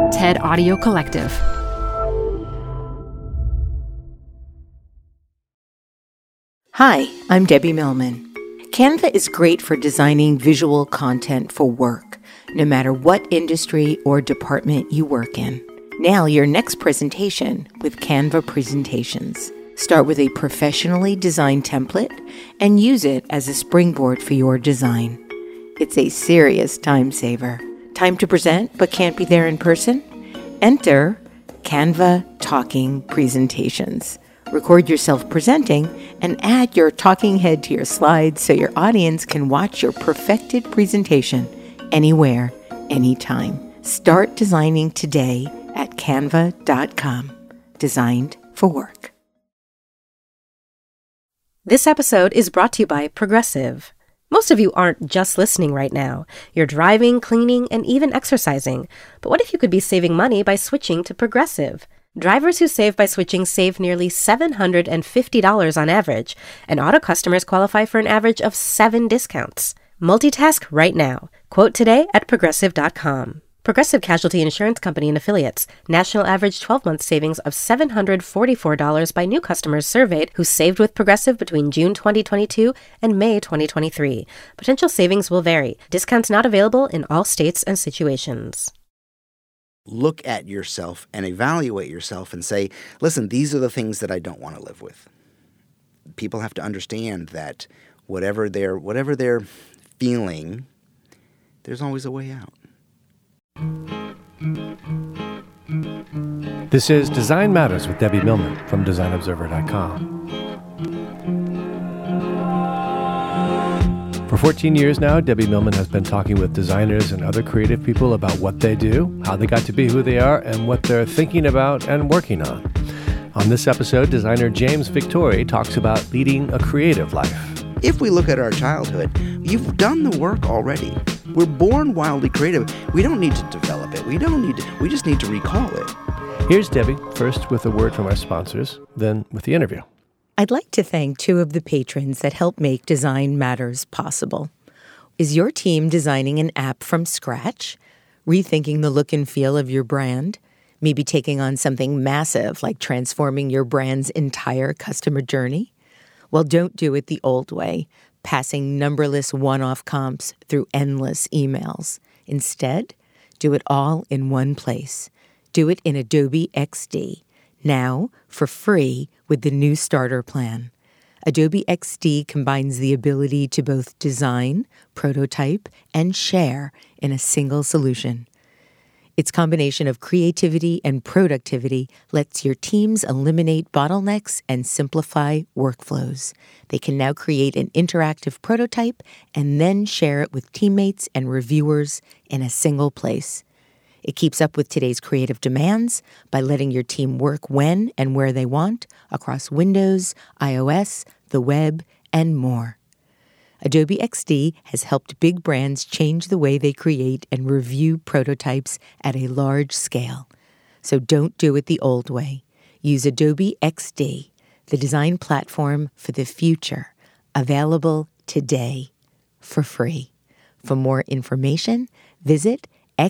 TED Audio Collective. Hi, I'm Debbie Millman. Canva is great for designing visual content for work, no matter what industry or department you work in. Nail your next presentation with Canva Presentations. Start with a professionally designed template and use it as a springboard for your design. It's a serious time saver. Time to present but can't be there in person? Enter Canva Talking Presentations. Record yourself presenting and add your talking head to your slides so your audience can watch your perfected presentation anywhere, anytime. Start designing today at canva.com. Designed for work. This episode is brought to you by Progressive. Most of you aren't just listening right now. You're driving, cleaning, and even exercising. But what if you could be saving money by switching to Progressive? Drivers who save by switching save nearly $750 on average, and auto customers qualify for an average of 7 discounts. Multitask right now. Quote today at Progressive.com. Progressive Casualty Insurance Company and Affiliates. National average 12-month savings of $744 by new customers surveyed who saved with Progressive between June 2022 and May 2023. Potential savings will vary. Discounts not available in all states and situations. Look at yourself and evaluate yourself and say, listen, these are the things that I don't want to live with. People have to understand that whatever they're feeling, there's always a way out. This is Design Matters with Debbie Millman from DesignObserver.com. For 14 years now, Debbie Millman has been talking with designers and other creative people about what they do, how they got to be who they are, and what they're thinking about and working on. On this episode, designer James Victori talks about leading a creative life. If we look at our childhood, you've done the work already. We're born wildly creative. We don't need to develop it. We just need to recall it. Here's Debbie, first with a word from our sponsors, then with the interview. I'd like to thank 2 of the patrons that help make Design Matters possible. Is your team designing an app from scratch? Rethinking the look and feel of your brand? Maybe taking on something massive like transforming your brand's entire customer journey? Well, don't do it the old way, passing numberless one-off comps through endless emails. Instead, do it all in one place. Do it in Adobe XD, now for free with the new starter plan. Adobe XD combines the ability to both design, prototype, and share in a single solution. Its combination of creativity and productivity lets your teams eliminate bottlenecks and simplify workflows. They can now create an interactive prototype and then share it with teammates and reviewers in a single place. It keeps up with today's creative demands by letting your team work when and where they want across Windows, iOS, the web, and more. Adobe XD has helped big brands change the way they create and review prototypes at a large scale. So don't do it the old way. Use Adobe XD, the design platform for the future, available today for free. For more information, visit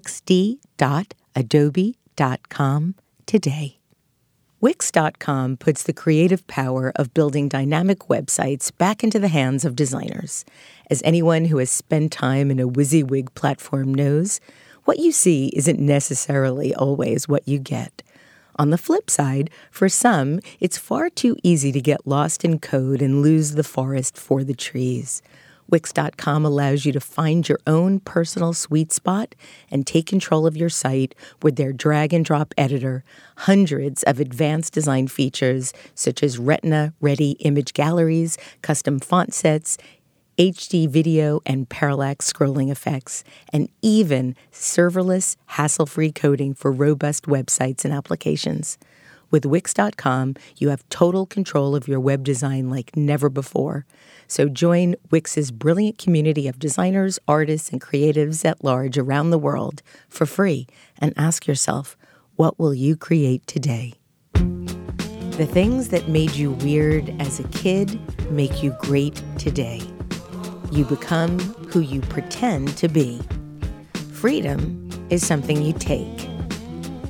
xd.adobe.com today. Wix.com puts the creative power of building dynamic websites back into the hands of designers. As anyone who has spent time in a WYSIWYG platform knows, what you see isn't necessarily always what you get. On the flip side, for some, it's far too easy to get lost in code and lose the forest for the trees. Wix.com allows you to find your own personal sweet spot and take control of your site with their drag-and-drop editor, hundreds of advanced design features such as Retina-ready image galleries, custom font sets, HD video and parallax scrolling effects, and even serverless, hassle-free coding for robust websites and applications. With Wix.com, you have total control of your web design like never before. So join Wix's brilliant community of designers, artists, and creatives at large around the world for free and ask yourself, what will you create today? The things that made you weird as a kid make you great today. You become who you pretend to be. Freedom is something you take.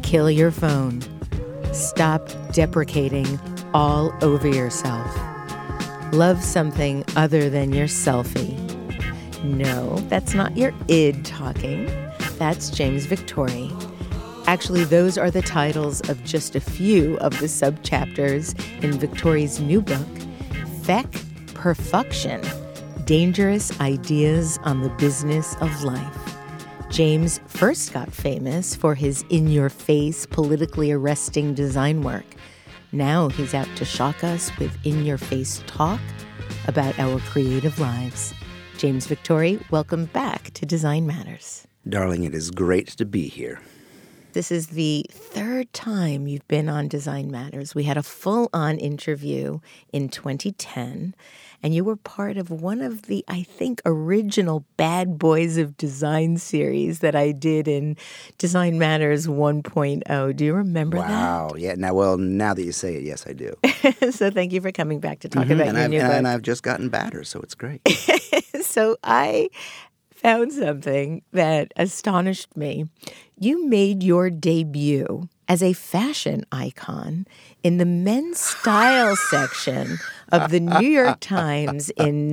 Kill your phone. Stop deprecating all over yourself. Love something other than your selfie. No, that's not your id talking. That's James Victore. Actually, those are the titles of just a few of the subchapters in Victore's new book, Feck Perfection: Dangerous Ideas on the Business of Life. James first got famous for his in-your-face, politically arresting design work. Now he's out to shock us with in-your-face talk about our creative lives. James Victore, welcome back to Design Matters. Darling, it is great to be here. This is the third time you've been on Design Matters. We had a full-on interview in 2010, and you were part of one of the, I think, original Bad Boys of Design series that I did in Design Matters 1.0. Do you remember that? Wow. Yeah. Now that you say it, yes, I do. So thank you for coming back to talk about your new book. And I've just gotten badder, so it's great. So I found something that astonished me. You made your debut as a fashion icon in the men's style section of the New York Times in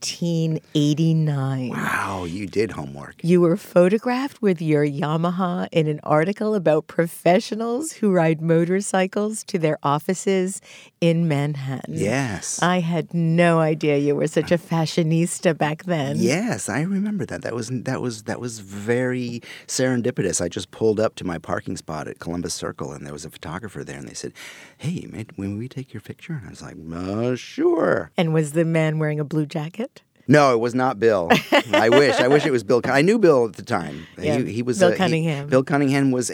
1989. Wow, you did homework. You were photographed with your Yamaha in an article about professionals who ride motorcycles to their offices in Manhattan. Yes. I had no idea you were such a fashionista back then. Yes, I remember that. That was very serendipitous. I just pulled up to my parking spot at Columbus Circle, and there was a photographer there, and they said, "Hey, man, when we take your picture?" And I was like, sure. And was the man wearing a blue jacket? No, it was not Bill. I wish it was Bill. I knew Bill at the time. Yeah, he was Bill Cunningham. Bill Cunningham was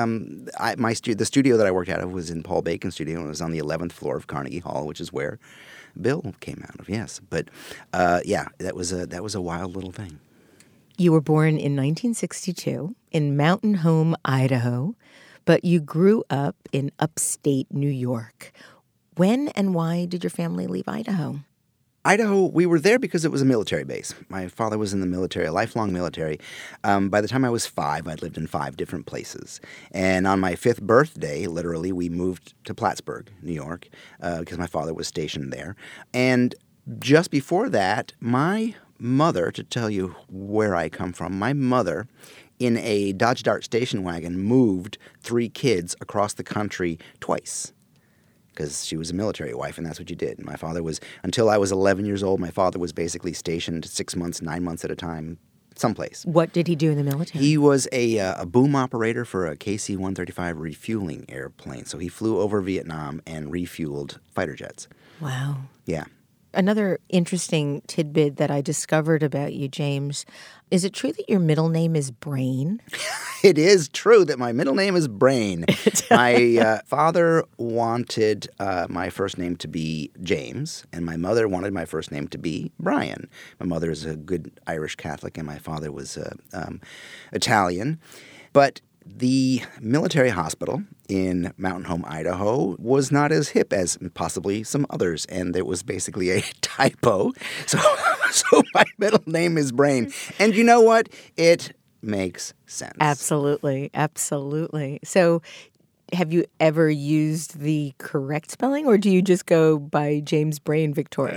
the studio that I worked out of was in Paul Bacon's studio, and it was on the 11th floor of Carnegie Hall, which is where Bill came out of. Yes, but that was a wild little thing. You were born in 1962 in Mountain Home, Idaho, but you grew up in upstate New York. When and why did your family leave Idaho? Idaho, we were there because it was a military base. My father was in the military, a lifelong military. By the time I was 5, I'd lived in 5 different places. And on my 5th birthday, literally, we moved to Plattsburgh, New York, because my father was stationed there. And just before that, my mother, to tell you where I come from, my mother, in a Dodge Dart station wagon, moved 3 kids across the country twice, because she was a military wife, and that's what you did. And my father was, until I was 11 years old, my father was basically stationed 6 months, 9 months at a time, someplace. What did he do in the military? He was a boom operator for a KC-135 refueling airplane. So he flew over Vietnam and refueled fighter jets. Wow. Yeah. Another interesting tidbit that I discovered about you, James, is it true that your middle name is Brain? It is true that my middle name is Brain. My father wanted my first name to be James, and my mother wanted my first name to be Brian. My mother is a good Irish Catholic, and my father was Italian. But the military hospital in Mountain Home, Idaho was not as hip as possibly some others, and there was basically a typo. So my middle name is Brain. And you know what? It makes sense. Absolutely. Absolutely. So have you ever used the correct spelling, or do you just go by James Brain Victore?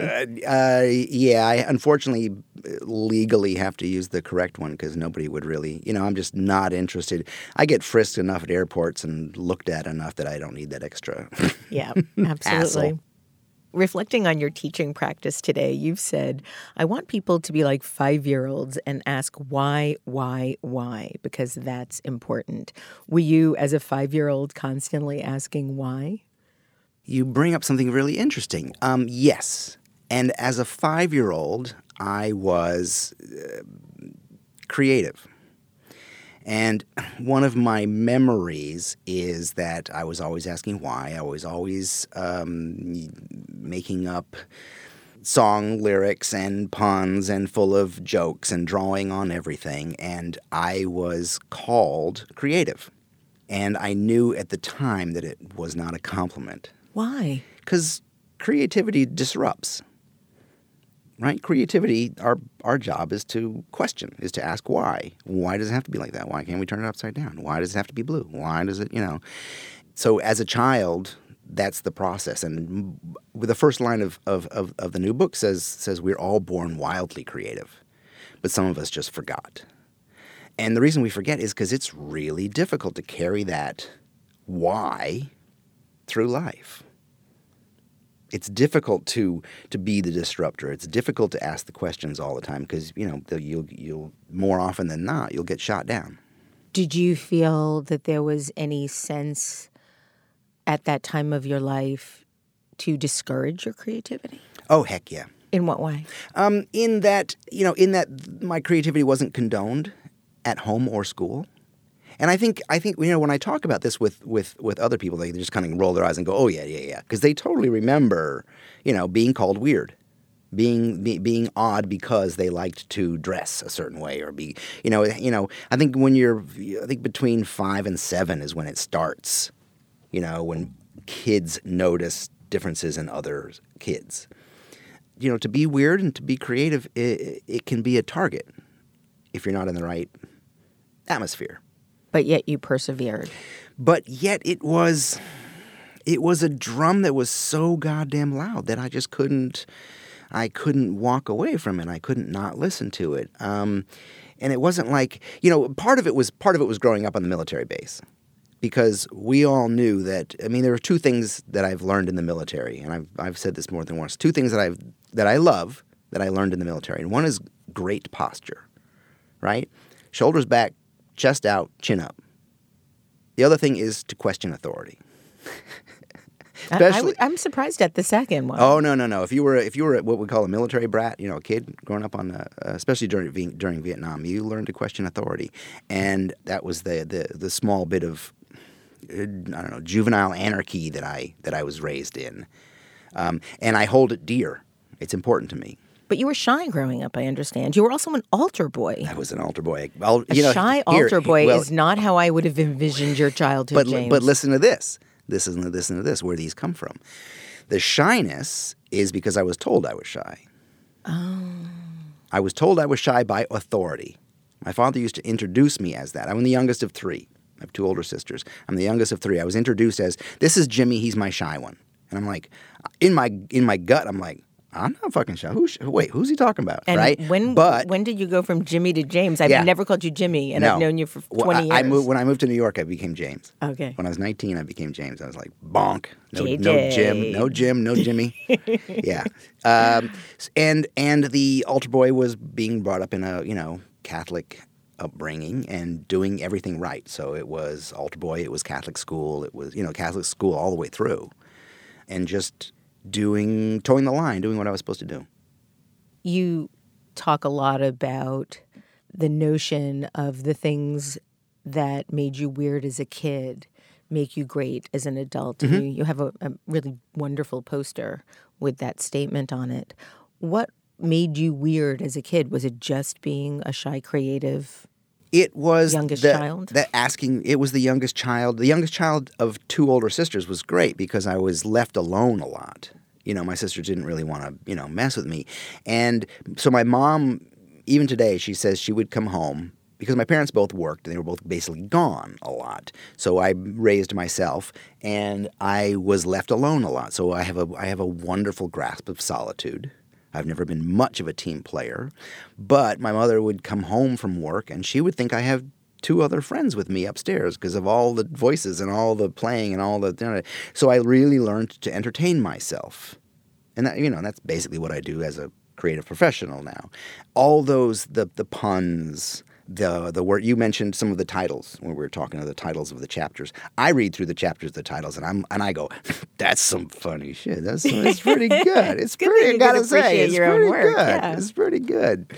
Yeah, I unfortunately legally have to use the correct one because nobody would really, I'm just not interested. I get frisked enough at airports and looked at enough that I don't need that extra Yeah, absolutely. hassle. Reflecting on your teaching practice today, you've said, I want people to be like 5-year-olds and ask why, because that's important. Were you, as a 5-year-old, constantly asking why? You bring up something really interesting. Yes. And as a 5-year-old, I was creative. And one of my memories is that I was always asking why. I was always making up song lyrics and puns and full of jokes and drawing on everything. And I was called creative. And I knew at the time that it was not a compliment. Why? Because creativity disrupts. right? Creativity, our job is to question, is to ask why. Why does it have to be like that? Why can't we turn it upside down? Why does it have to be blue? Why does it, So as a child, that's the process. And the first line of the new book says we're all born wildly creative, but some of us just forgot. And the reason we forget is because it's really difficult to carry that why through life. It's difficult to be the disruptor. It's difficult to ask the questions all the time because, you'll more often than not, you'll get shot down. Did you feel that there was any sense at that time of your life to discourage your creativity? Oh, heck yeah. In what way? In that my creativity wasn't condoned at home or school. And I think when I talk about this with other people, they just kind of roll their eyes and go, "Oh yeah," because they totally remember, being called weird, being odd because they liked to dress a certain way or be, I think between 5 and 7 is when it starts, when kids notice differences in other kids. To be weird and to be creative, it can be a target if you're not in the right atmosphere. But yet you persevered. But yet it was a drum that was so goddamn loud that I just couldn't walk away from it. I couldn't not listen to it. And it wasn't like, part of it was growing up on the military base. Because we all knew that, there are 2 things that I've learned in the military, and I've said this more than once. 2 things that I love that I learned in the military. And one is great posture, right? Shoulders back, chest out, chin up. The other thing is to question authority. I'm surprised at the second one. Oh no! If you were what we call a military brat, a kid growing up on, especially during Vietnam, you learned to question authority, and that was the small bit of juvenile anarchy that I was raised in, and I hold it dear. It's important to me. But you were shy growing up, I understand. You were also an altar boy. I was an altar boy. Shy altar boy is not how I would have envisioned your childhood, James. But listen to this. Listen to this, where these come from. The shyness is because I was told I was shy. Oh. I was told I was shy by authority. My father used to introduce me as that. I'm the youngest of 3. I have 2 older sisters. I'm the youngest of 3. I was introduced as, this is Jimmy, he's my shy one. And I'm like, in my gut, I'm like, I'm not fucking shy. Who's he talking about? And right? When did you go from Jimmy to James? I've never called you Jimmy, and I've known you for 20 years. When I moved to New York, I became James. Okay. When I was 19, I became James. I was like, bonk. No Jim, no Jimmy. Yeah. And the altar boy was being brought up in a, Catholic upbringing and doing everything right. So it was altar boy, it was Catholic school, it was, Catholic school all the way through. And just towing the line, doing what I was supposed to do. You talk a lot about the notion of the things that made you weird as a kid make you great as an adult. Mm-hmm. You have a really wonderful poster with that statement on it. What made you weird as a kid? Was it just being a shy, creative It was youngest child? It was the youngest child. The youngest child of 2 older sisters was great because I was left alone a lot. My sisters didn't really want to, mess with me. And so my mom, even today, she says she would come home because my parents both worked and they were both basically gone a lot. So I raised myself and I was left alone a lot. So I have a wonderful grasp of solitude. I've never been much of a team player, but my mother would come home from work and she would think I have 2 other friends with me upstairs because of all the voices and all the playing and all the. So I really learned to entertain myself, and that, that's basically what I do as a creative professional now. All those the puns. The word you mentioned, some of the titles when we were talking of the titles of the chapters. I read through the chapters, the titles, and I go, that's some funny shit. It's pretty good. It's pretty. I gotta say, it's pretty good. Yeah. It's pretty good.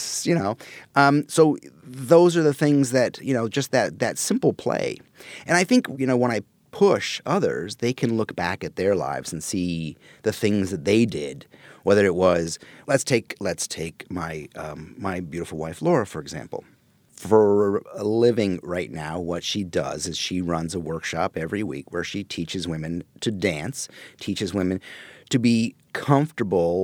So those are the things that just that simple play, and I think when I push others, they can look back at their lives and see the things that they did. Whether it was let's take my my beautiful wife Laura, for example. For a living right now, what she does is she runs a workshop every week where she teaches women to dance, teaches women to be comfortable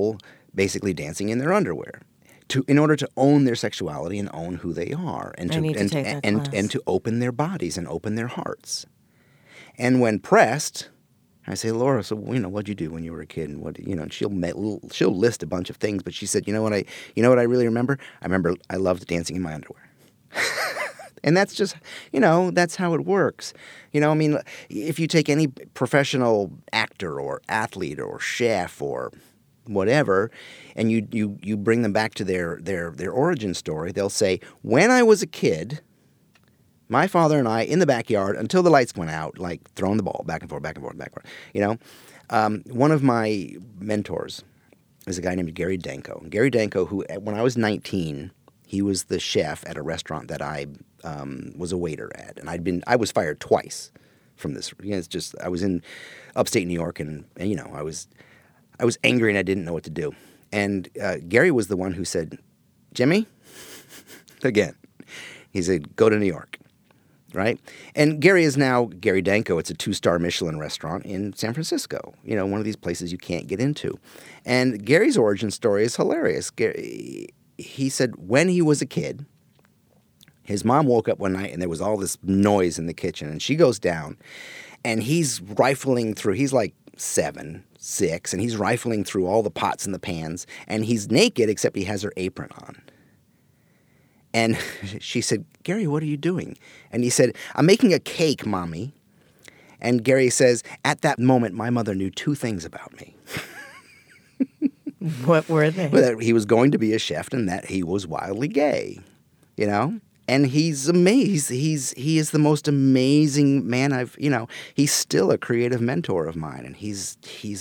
basically dancing in their underwear, in order to own their sexuality and own who they are, and to open their bodies and open their hearts. And when pressed, I say, Laura, so what'd you do when you were a kid? And she'll list a bunch of things, but she said, you know what I really remember? I loved dancing in my underwear. And that's just, that's how it works. If you take any professional actor or athlete or chef or whatever, and you bring them back to their origin story, they'll say, when I was a kid, my father and I in the backyard until the lights went out, like throwing the ball back and forth, back and forth, back and forth. One of my mentors is a guy named Gary Danko. Gary Danko, who when I was 19, he was the chef at a restaurant that I was a waiter at, and I was fired twice from this. It's just I was in upstate New York, and I was angry and I didn't know what to do. And Gary was the one who said, Jimmy, again, he said, go to New York, right? And Gary is now Gary Danko. It's a 2-star Michelin restaurant in San Francisco, one of these places you can't get into. And Gary's origin story is hilarious. He said when he was a kid, his mom woke up one night and there was all this noise in the kitchen, and she goes down and he's rifling through. He's like 7, 6, and he's rifling through all the pots and the pans, and he's naked except he has her apron on. And she said, Gary, what are you doing? And he said, I'm making a cake, Mommy. And Gary says, at that moment, my mother knew 2 things about me. What were they? That he was going to be a chef and that he was wildly gay, And he's amazing. He is the most amazing man he's still a creative mentor of mine, and he's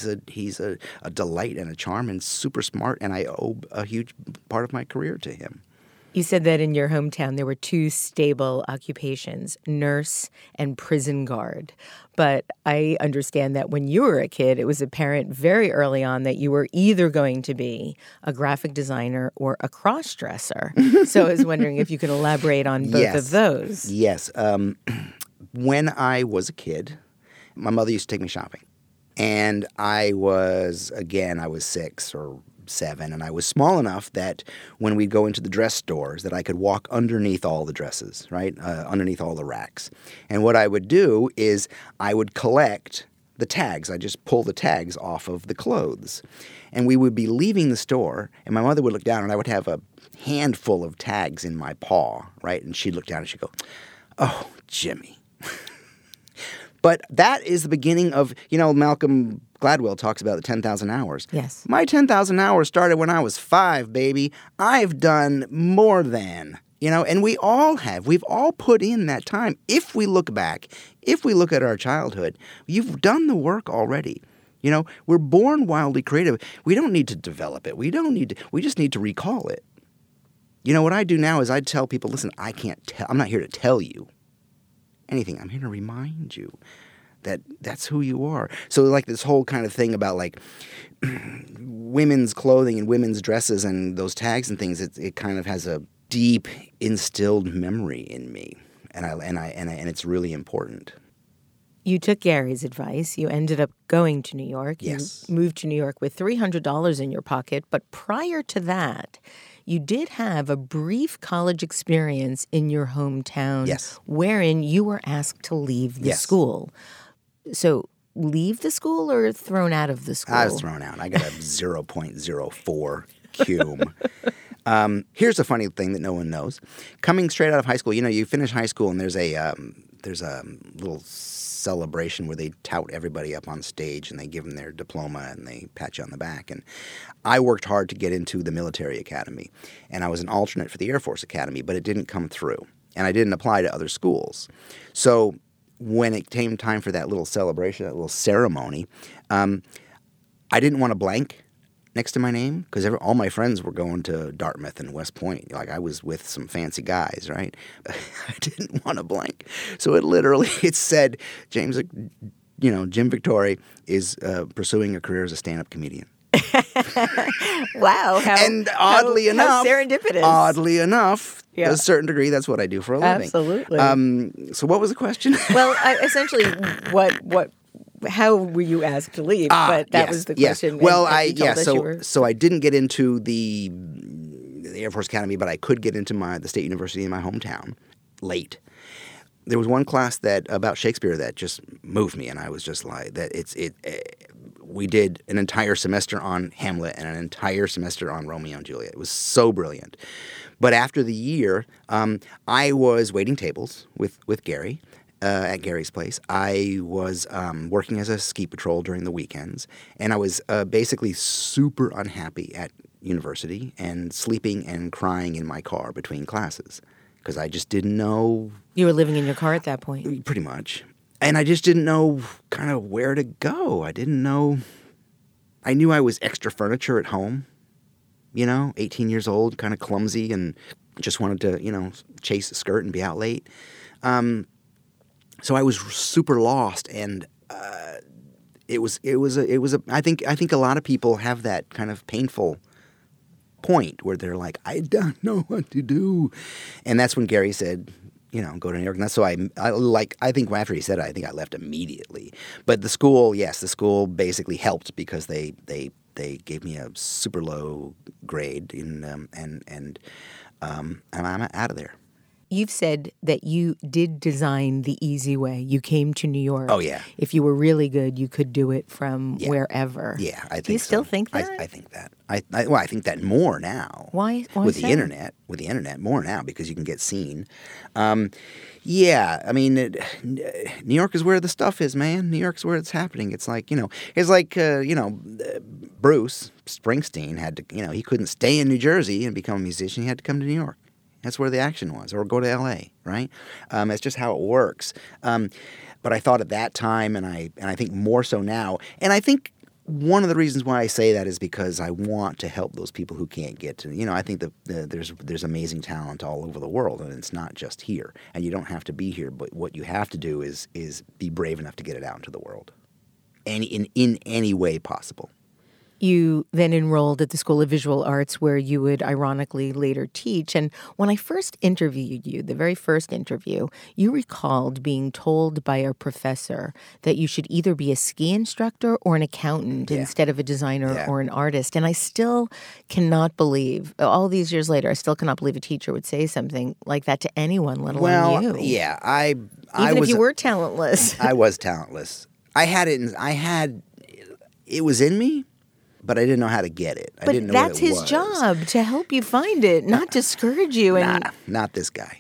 a delight and a charm and super smart, and I owe a huge part of my career to him. You said that in your hometown there were 2 stable occupations, nurse and prison guard. But I understand that when you were a kid, it was apparent very early on that you were either going to be a graphic designer or a cross-dresser. So I was wondering if you could elaborate on both of those. Yes. When I was a kid, my mother used to take me shopping. And I was 6 or 7, and I was small enough that when we'd go into the dress stores that I could walk underneath all the dresses, right, underneath all the racks. And what I would do is I would collect the tags. I'd just pull the tags off of the clothes. And we would be leaving the store, and my mother would look down, and I would have a handful of tags in my paw, right? And she'd look down and she'd go, oh, Jimmy. But that is the beginning of, Malcolm Gladwell talks about the 10,000 hours. Yes. My 10,000 hours started when I was 5, baby. I've done more than, and we all have. We've all put in that time. If we look back, if we look at our childhood, you've done the work already. We're born wildly creative. We don't need to develop it. We just need to recall it. What I do now is I tell people, listen, I'm not here to tell you anything. I'm here to remind you that that's who you are. So like this whole kind of thing about like women's clothing and women's dresses and those tags and things, it kind of has a deep instilled memory in me, and it's really important. You took Gary's advice. You ended up going to New York. Yes. You moved to New York with $300 in your pocket, but prior to that, you did have a brief college experience in your hometown. Yes. Wherein you were asked to leave the school. So leave the school or thrown out of the school? I was thrown out. I got a 0.04 cum. Here's a funny thing that no one knows. Coming straight out of high school, you finish high school and there's a little celebration where they tout everybody up on stage and they give them their diploma and they pat you on the back. And I worked hard to get into the military academy, and I was an alternate for the Air Force Academy, but it didn't come through, and I didn't apply to other schools. So when it came time for that little celebration, that little ceremony, I didn't want a blank next to my name because all my friends were going to Dartmouth and West Point. Like I was with some fancy guys, right? I didn't want a blank. So it said, James, Jim Victori is pursuing a career as a stand-up comedian. Wow. And oddly enough, serendipitous. To a certain degree, that's what I do for a living. Absolutely. So what was the question? Well, essentially, what how were you asked to leave? But that was the question. Well, so I didn't get into the Air Force Academy, but I could get into the State University in my hometown late. There was one class about Shakespeare that just moved me, and I was just like that. We did an entire semester on Hamlet and an entire semester on Romeo and Juliet. It was so brilliant. But after the year, I was waiting tables with Gary. At Gary's place. I was working as a ski patrol during the weekends, and I was basically super unhappy at university and sleeping and crying in my car between classes because I just didn't know. You were living in your car at that point? Pretty much. And I just didn't know kind of where to go. I didn't know. I knew I was extra furniture at home, 18 years old, kind of clumsy, and just wanted to, chase a skirt and be out late. So I was super lost, and it was. I think a lot of people have that kind of painful point where they're like, I don't know what to do, and that's when Gary said, go to New York. And that's so I think after he said it, I think I left immediately. But the school basically helped because they gave me a super low grade and I'm out of there. You've said that you did design the easy way. You came to New York. Oh, yeah. If you were really good, you could do it from wherever. Yeah, I think so. Do you still think that? I think that. I think that more now. Why with so? the internet? With the internet, more now because you can get seen. Yeah, I mean, New York is where the stuff is, man. New York's where it's happening. It's like, Bruce Springsteen had to, he couldn't stay in New Jersey and become a musician. He had to come to New York. That's where the action was, or go to L.A., right? It's just how it works. But I thought at that time, and I think more so now, and I think one of the reasons why I say that is because I want to help those people who can't get to, I think that there's amazing talent all over the world, and it's not just here. And you don't have to be here, but what you have to do is be brave enough to get it out into the world, in any way possible. You then enrolled at the School of Visual Arts, where you would ironically later teach. And when I first interviewed you, the very first interview, you recalled being told by a professor that you should either be a ski instructor or an accountant instead of a designer or an artist. And I still cannot believe, all these years later, I still cannot believe a teacher would say something like that to anyone, let alone you. Well, yeah, Even if you were talentless. I was talentless. It was in me. But I didn't know how to get it. I didn't know that's what it his job, to help you find it, not discourage you. Not this guy.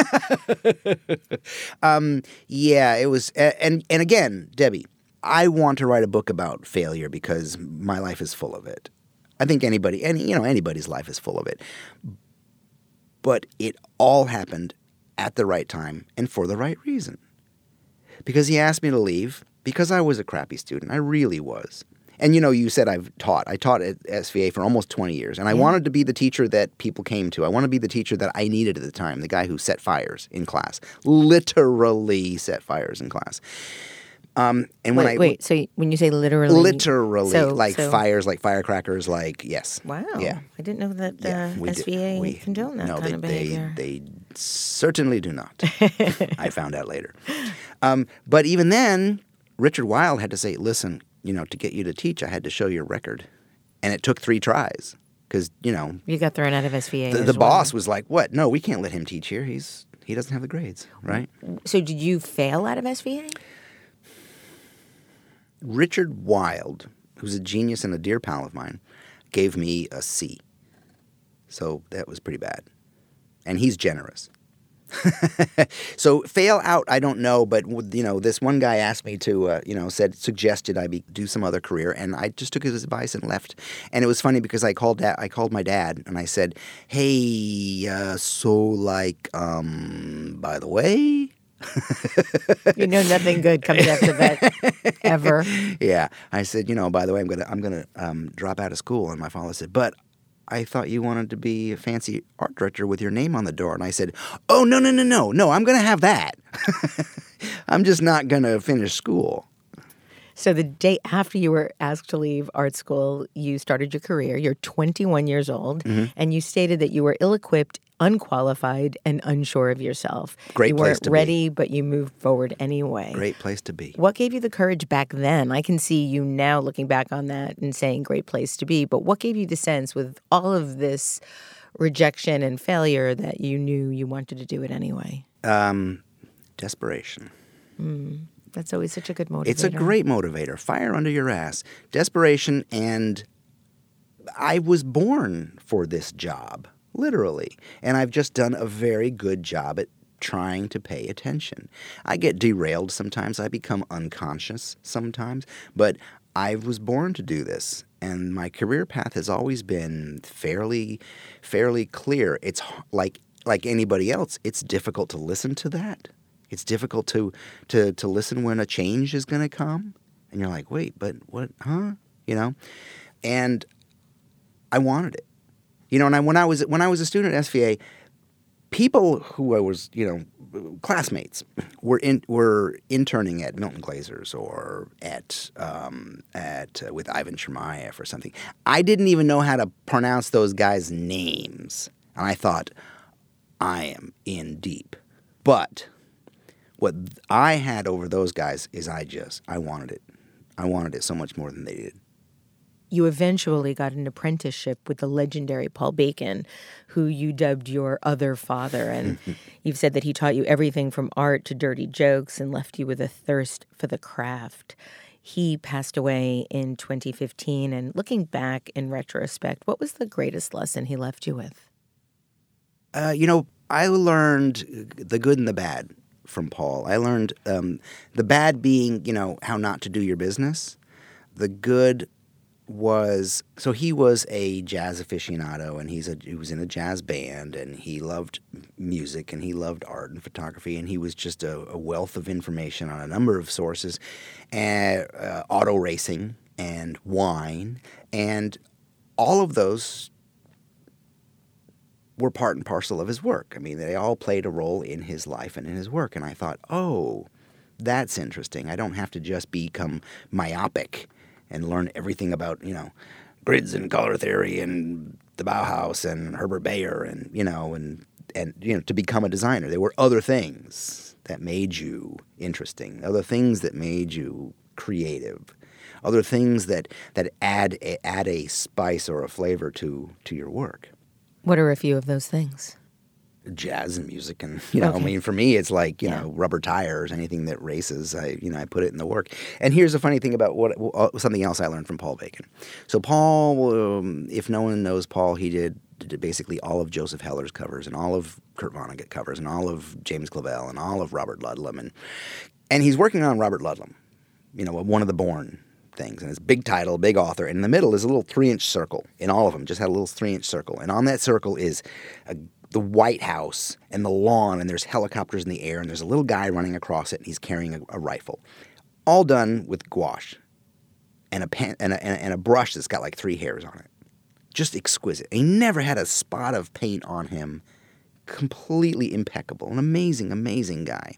Yeah, it was. And again, Debbie, I want to write a book about failure because my life is full of it. I think anybody's life is full of it. But it all happened at the right time and for the right reason. Because he asked me to leave because I was a crappy student. I really was. And, you said I taught at SVA for almost 20 years. And I wanted to be the teacher that people came to. I wanted to be the teacher that I needed at the time, the guy who set fires in class, literally set fires in class. And so when you say literally? Literally, fires, like firecrackers, yes. Wow. Yeah. I didn't know that SVA condoned that kind of behavior. They certainly do not. I found out later. But even then, Richard Weil had to say, listen, to get you to teach, I had to show your record. And it took 3 tries because, You got thrown out of SVA. The boss was like, what? No, we can't let him teach here. He doesn't have the grades, right? So did you fail out of SVA? Richard Wild, who's a genius and a dear pal of mine, gave me a C. So that was pretty bad. And he's generous. So fail out, I don't know, but this one guy asked me to, suggested I do some other career, and I just took his advice and left. And it was funny because I called my dad and I said, "Hey, by the way." Nothing good comes after that ever. Yeah, I said, by the way, I'm gonna drop out of school, and my father said, "But I thought you wanted to be a fancy art director with your name on the door." And I said, "Oh, no, I'm going to have that. I'm just not going to finish school." So the day after you were asked to leave art school, you started your career. You're 21 years old, and you stated that you were ill-equipped, unqualified, and unsure of yourself. Great place to You weren't ready, but you moved forward anyway. Great place to be. What gave you the courage back then? I can see you now looking back on that and saying great place to be, but what gave you the sense with all of this rejection and failure that you knew you wanted to do it anyway? Desperation. That's always such a good motivator. It's a great motivator. Fire under your ass. Desperation, and I was born for this job, literally. And I've just done a very good job at trying to pay attention. I get derailed sometimes. I become unconscious sometimes. But I was born to do this. And my career path has always been fairly clear. It's like anybody else. It's difficult to listen to that. It's difficult to listen when a change is going to come. And you're like, wait, but what, huh? And I wanted it. And when I was a student at SVA, people who I was, classmates were interning at Milton Glazer's or at with Ivan Chermayeff or something. I didn't even know how to pronounce those guys' names. And I thought, I am in deep. But what I had over those guys is I wanted it. I wanted it so much more than they did. You eventually got an apprenticeship with the legendary Paul Bacon, who you dubbed your other father. And you've said that he taught you everything from art to dirty jokes and left you with a thirst for the craft. He passed away in 2015. And looking back in retrospect, what was the greatest lesson he left you with? I learned the good and the bad from Paul. I learned the bad being, how not to do your business. The good was, so he was a jazz aficionado, and he was in a jazz band, and he loved music, and he loved art and photography, and he was just a wealth of information on a number of sources, and auto racing and wine, and all of those were part and parcel of his work. I mean, they all played a role in his life and in his work. And I thought, oh, that's interesting. I don't have to just become myopic and learn everything about, grids and color theory and the Bauhaus and Herbert Bayer and to become a designer. There were other things that made you interesting, other things that made you creative, other things that add a spice or a flavor to your work. What are a few of those things? Jazz and music, and for me, it's like rubber tires, anything that races. I put it in the work. And here's the funny thing about something else I learned from Paul Bacon. So Paul, if no one knows Paul, he did basically all of Joseph Heller's covers and all of Kurt Vonnegut covers and all of James Clavell and all of Robert Ludlum, and he's working on Robert Ludlum, one of the Bourne things, and it's big title, big author, and in the middle is a little 3-inch circle. In all of them, just had a little 3-inch circle, and on that circle is the White House and the lawn, and there's helicopters in the air, and there's a little guy running across it, and he's carrying a rifle, all done with gouache and a pen and a brush that's got like 3 hairs on it, just exquisite. And he never had a spot of paint on him. Completely impeccable, an amazing, amazing guy.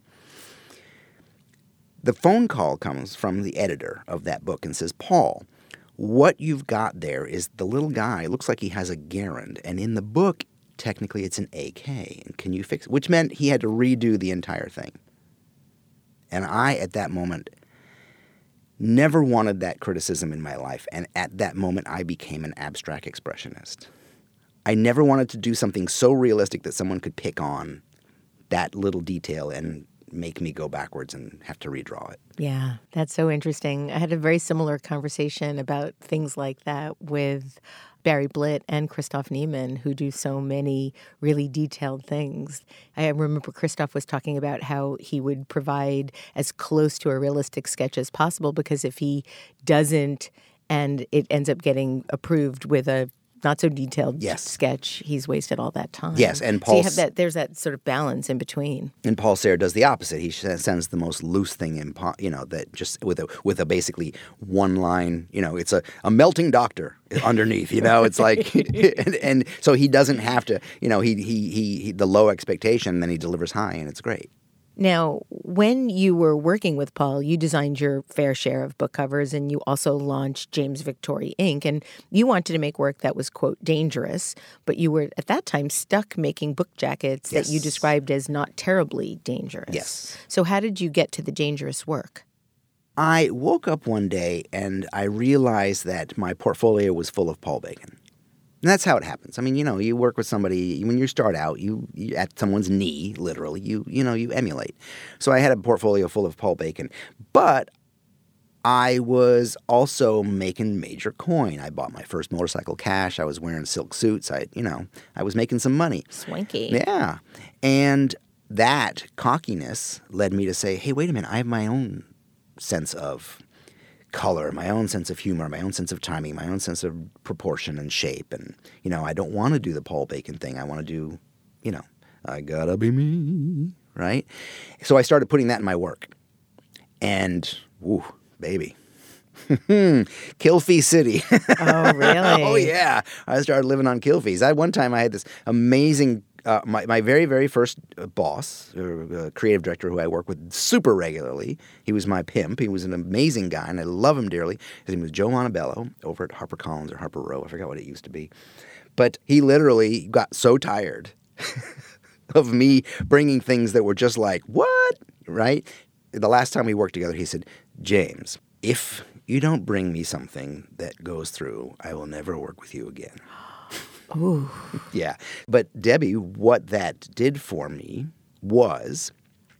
The phone call comes from the editor of that book and says, Paul, what you've got there is the little guy. It looks like he has a Garand. And in the book, technically it's an AK. And can you fix it? Which meant he had to redo the entire thing. And I, at that moment, never wanted that criticism in my life. And at that moment, I became an abstract expressionist. I never wanted to do something so realistic that someone could pick on that little detail and make me go backwards and have to redraw it. Yeah, that's so interesting. I had a very similar conversation about things like that with Barry Blitt and Christoph Niemann, who do so many really detailed things. I remember Christoph was talking about how he would provide as close to a realistic sketch as possible, because if he doesn't and it ends up getting approved with a not so detailed sketch, he's wasted all that time. Yes, and Paul, so you have that. There's that sort of balance in between. And Paul Sayre does the opposite. He sends the most loose thing in, that just with a basically one line. It's a melting doctor underneath. It's like, and so he doesn't have to. He the low expectation, then he delivers high, and it's great. Now, when you were working with Paul, you designed your fair share of book covers, and you also launched James Victory Inc. And you wanted to make work that was, quote, dangerous, but you were at that time stuck making book jackets that you described as not terribly dangerous. Yes. So how did you get to the dangerous work? I woke up one day and I realized that my portfolio was full of Paul Bacon. And that's how it happens. I mean, you work with somebody, when you start out, you at someone's knee, literally, you emulate. So I had a portfolio full of Paul Bacon. But I was also making major coin. I bought my first motorcycle cash. I was wearing silk suits. I was making some money. Swanky. Yeah. And that cockiness led me to say, hey, wait a minute, I have my own sense of color, my own sense of humor, my own sense of timing, my own sense of proportion and shape. And, I don't want to do the Paul Bacon thing. I want to do, I gotta be me, right? So I started putting that in my work. And, woo, baby. Kilfee City. Oh, really? Oh, yeah. I started living on Kilfees. One time I had this amazing my very, very first boss, creative director who I work with super regularly, he was my pimp. He was an amazing guy, and I love him dearly. His name was Joe Montebello over at HarperCollins or Harper Row. I forgot what it used to be. But he literally got so tired of me bringing things that were just like, what? Right? The last time we worked together, he said, James, if you don't bring me something that goes through, I will never work with you again. Ooh. Yeah. But Debbie, what that did for me was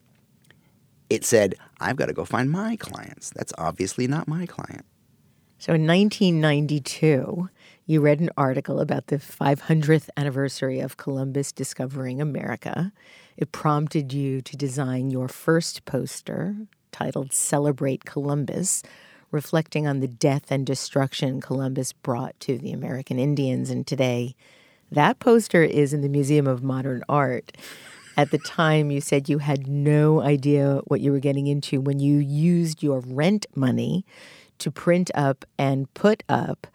it said, I've got to go find my clients. That's obviously not my client. So in 1992, you read an article about the 500th anniversary of Columbus discovering America. It prompted you to design your first poster titled Celebrate Columbus, reflecting on the death and destruction Columbus brought to the American Indians. And today, that poster is in the Museum of Modern Art. At the time, you said you had no idea what you were getting into when you used your rent money to print up and put up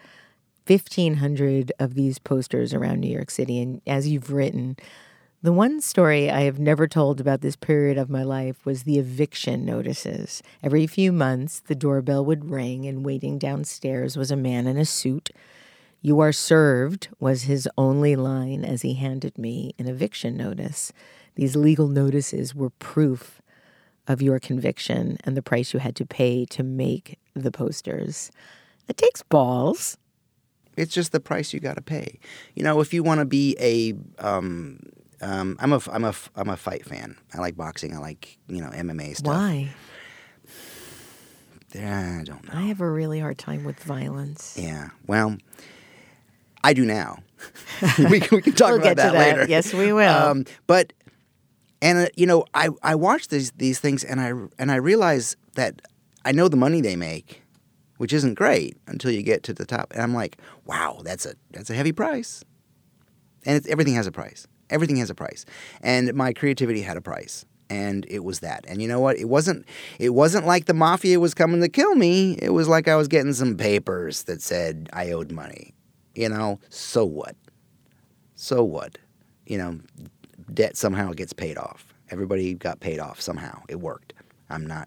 1,500 of these posters around New York City. And as you've written, the one story I have never told about this period of my life was the eviction notices. Every few months, the doorbell would ring, and waiting downstairs was a man in a suit. "You are served" was his only line as he handed me an eviction notice. These legal notices were proof of your conviction and the price you had to pay to make the posters. It takes balls. It's just the price you got to pay. If you want to be a I'm a fight fan. I like boxing. I like MMA stuff. Why? I don't know. I have a really hard time with violence. Yeah. Well, I do now. we can talk We'll about get that to later. Yes, we will. I watch these things and I realize that I know the money they make, which isn't great until you get to the top. And I'm like, wow, that's a heavy price. And everything has a price. Everything has a price. And my creativity had a price. And it was that. And you know what? It wasn't like the mafia was coming to kill me. It was like I was getting some papers that said I owed money. So what? So what? Debt somehow gets paid off. Everybody got paid off somehow. It worked. I'm not,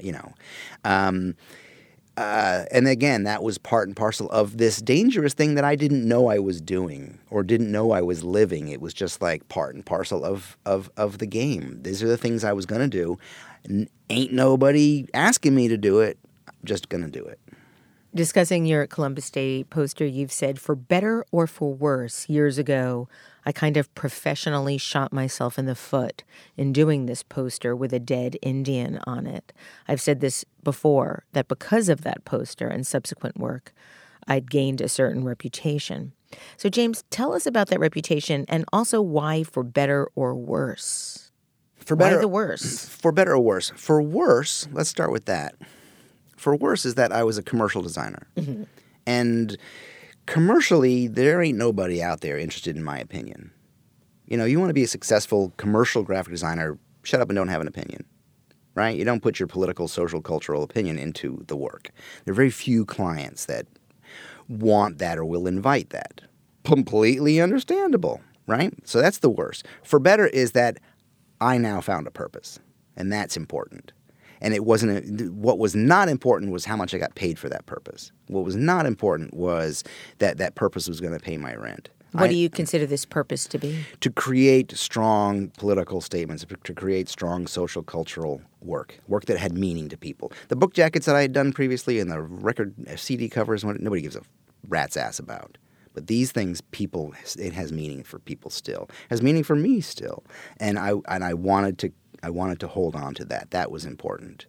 and again, that was part and parcel of this dangerous thing that I didn't know I was doing or didn't know I was living. It was just like part and parcel of the game. These are the things I was going to do. Ain't nobody asking me to do it. I'm just going to do it. Discussing your Columbus Day poster, you've said, for better or for worse, years ago, I kind of professionally shot myself in the foot in doing this poster with a dead Indian on it. I've said this before, that because of that poster and subsequent work, I'd gained a certain reputation. So, James, tell us about that reputation and also why for better or worse. Why the worse? For better or worse. For worse, let's start with that. For worse is that I was a commercial designer. Mm-hmm. And commercially, there ain't nobody out there interested in my opinion. You want to be a successful commercial graphic designer, shut up and don't have an opinion, right? You don't put your political, social, cultural opinion into the work. There are very few clients that want that or will invite that. Completely understandable, right? So that's the worst. For better is that I now found a purpose. and that's important. And it wasn't. What was not important was how much I got paid for that purpose. What was not important was that that purpose was going to pay my rent. What do you consider this purpose to be? To create strong political statements, to create strong social cultural work that had meaning to people. The book jackets that I had done previously and the record CD covers, nobody gives a rat's ass about. But these things, it has meaning for people still. It has meaning for me still. And I wanted to hold on to that. That was important.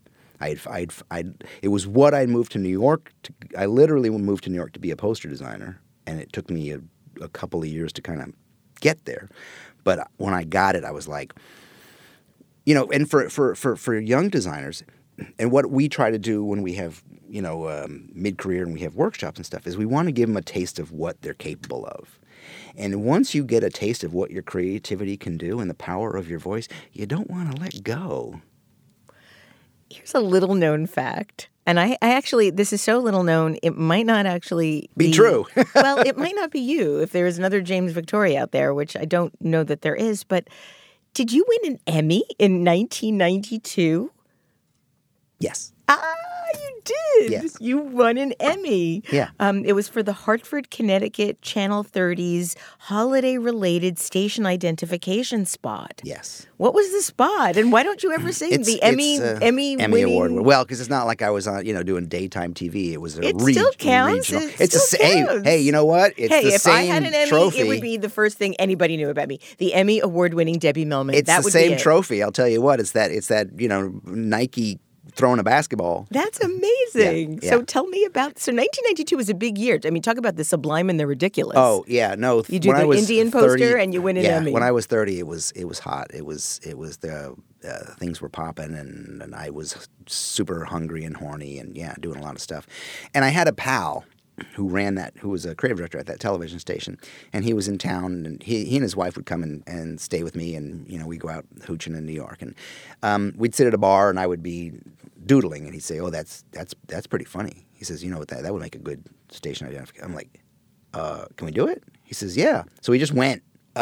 It was what I moved to New York. I literally moved to New York to be a poster designer, and it took me a couple of years to kind of get there. But when I got it, I was like, and for young designers, and what we try to do when we have, mid-career and we have workshops and stuff, is we want to give them a taste of what they're capable of. And once you get a taste of what your creativity can do and the power of your voice, you don't want to let go. Here's a little known fact. And I actually, this is so little known, it might not actually be true. Well, it might not be you if there is another James Victoria out there, which I don't know that there is. But did you win an Emmy in 1992? Yes. You did. Yes. You won an Emmy. Yeah. It was for the Hartford, Connecticut Channel 30's holiday-related station identification spot. Yes. What was the spot? And why don't you ever say the Emmy Award? Well, because it's not like I was on, doing daytime TV. It was It still counts. regional. It still counts. Hey, you know what? It's the if same I had an Emmy, trophy. it would be the first thing anybody knew about me. The Emmy award-winning Debbie Millman. It's that the would same be it. trophy. I'll tell you what. It's that Nike throwing a basketball. That's amazing. Yeah. So tell me about. So 1992 was a big year. I mean, talk about the sublime and the ridiculous. Oh yeah, no. You do the Indian poster and you win an Emmy. When I was 30, it was hot. It was the things were popping and I was super hungry and horny and doing a lot of stuff. And I had a pal who was a creative director at that television station, and he was in town, and he and his wife would come and stay with me, and we'd go out hooching in New York, and we'd sit at a bar, and I would be doodling, and he'd say, "Oh, that's pretty funny." He says, "You know what? That would make a good station identification." I'm like, "Can we do it?" He says, "Yeah." So we just went.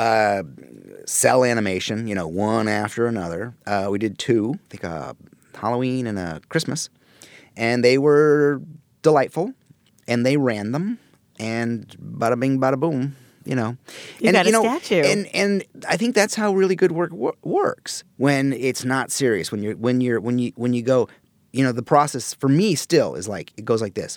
Cell animation, one after another. We did two, I think a Halloween and a Christmas, and they were delightful. And they ran them, and bada bing, bada boom, You got a statue. And I think that's how really good work works, when it's not serious. When you go, the process for me still is like, it goes like this.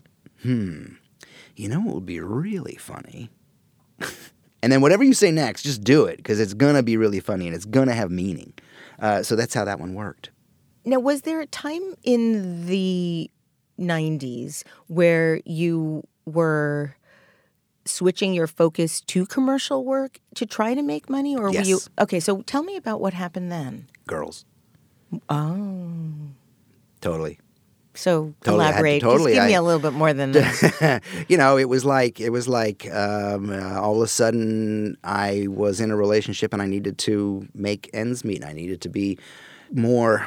It would be really funny. And then whatever you say next, just do it, because it's gonna be really funny and it's gonna have meaning. So that's how that one worked. Now, was there a time in the 90s where you were switching your focus to commercial work to try to make money? Or Yes. were you okay, so tell me about what happened then. Girls. Oh. Totally. So Totally, elaborate. totally, Just give me a little bit more than that. It was like all of a sudden I was in a relationship and I needed to make ends meet. I needed to be more,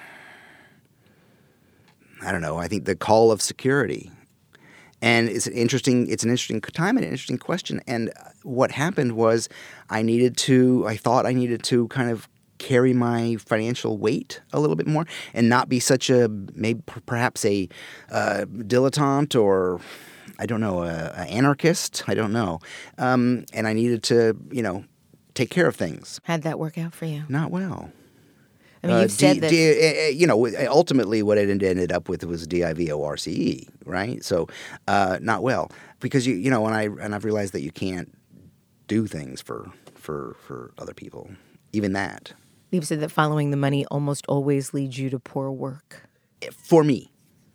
I don't know, I think the call of security. And it's an interesting time and an interesting question. And what happened was I thought I needed to kind of carry my financial weight a little bit more and not be such perhaps a dilettante, or I don't know, an anarchist. I don't know. And I needed to, take care of things. How'd that work out for you? Not well. I mean, you've said that. Ultimately what it ended up with was DIVORCE, right? So, not well, because and I've realized that you can't do things for other people, even that. You've said that following the money almost always leads you to poor work. For me.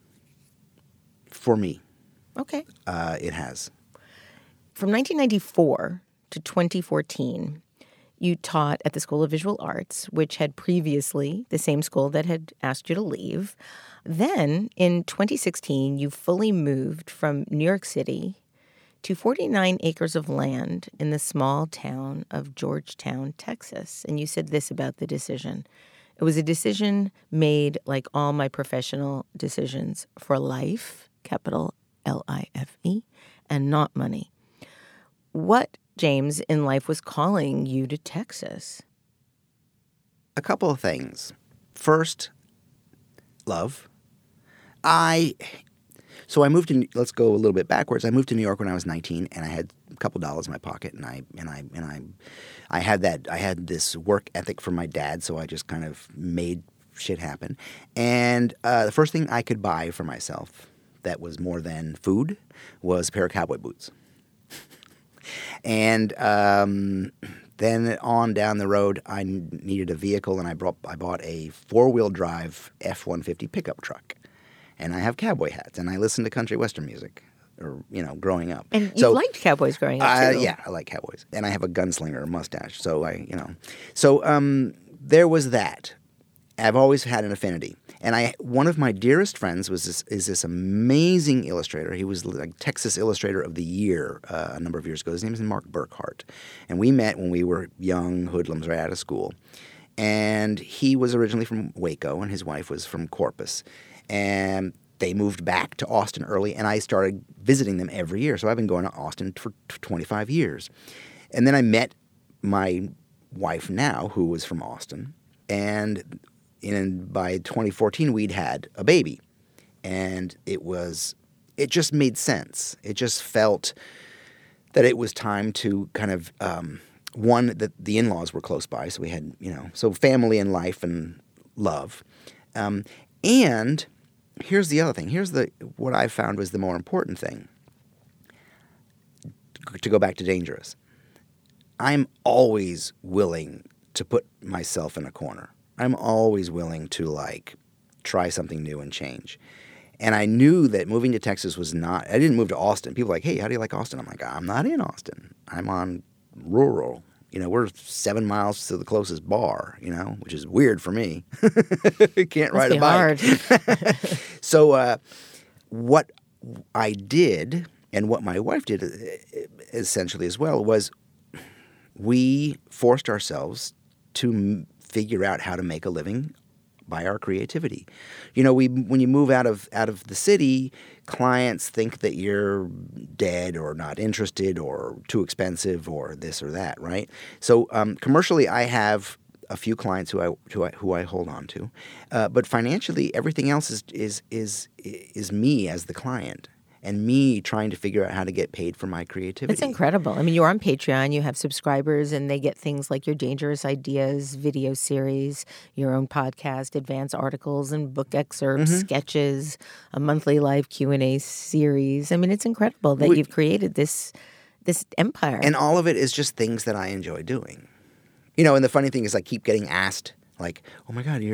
Okay. It has. From 1994 to 2014, you taught at the School of Visual Arts, which had previously the same school that had asked you to leave. Then, in 2016, you fully moved from New York City to 49 acres of land in the small town of Georgetown, Texas. And you said this about the decision. It was a decision made, like all my professional decisions, for life, capital L-I-F-E, and not money. What, James, in life was calling you to Texas? A couple of things. First, love. So I moved to. Let's go a little bit backwards. I moved to New York when I was 19, and I had a couple dollars in my pocket, and I had this work ethic from my dad, so I just kind of made shit happen. And the first thing I could buy for myself that was more than food was a pair of cowboy boots. And then on down the road, I needed a vehicle, and I bought a 4-wheel drive F-150 pickup truck. And I have cowboy hats, and I listen to country western music, growing up. And you liked cowboys growing up, too. Yeah, I like cowboys. And I have a gunslinger mustache, so there was that. I've always had an affinity. And one of my dearest friends is this amazing illustrator. He was like Texas Illustrator of the Year a number of years ago. His name is Mark Burkhart. And we met when we were young hoodlums right out of school. And he was originally from Waco, and his wife was from Corpus. And they moved back to Austin early, and I started visiting them every year. So I've been going to Austin for 25 years. And then I met my wife now, who was from Austin. And by 2014, we'd had a baby. And it just made sense. It just felt that it was time to kind of, one, that the in-laws were close by. So we had, so family and life and love. And here's the other thing. What I found was the more important thing. To go back to dangerous. I'm always willing to put myself in a corner. I'm always willing to try something new and change. And I knew that moving to Texas was not, I didn't move to Austin. People were like, hey, how do you like Austin? I'm like, I'm not in Austin. I'm on rural. We're 7 miles to the closest bar, which is weird for me. Can't ride a bike. Hard. So what I did, and what my wife did essentially as well, was we forced ourselves to figure out how to make a living by our creativity. When you move out of the city, clients think that you're dead or not interested or too expensive or this or that, right? So commercially, I have a few clients who I hold on to, but financially, everything else is me as the client. And me trying to figure out how to get paid for my creativity. It's incredible. I mean, you're on Patreon, you have subscribers, and they get things like your Dangerous Ideas video series, your own podcast, advanced articles and book excerpts, sketches, a monthly live Q&A series. I mean, it's incredible that you've created this empire. And all of it is just things that I enjoy doing. And the funny thing is I keep getting asked, oh my God,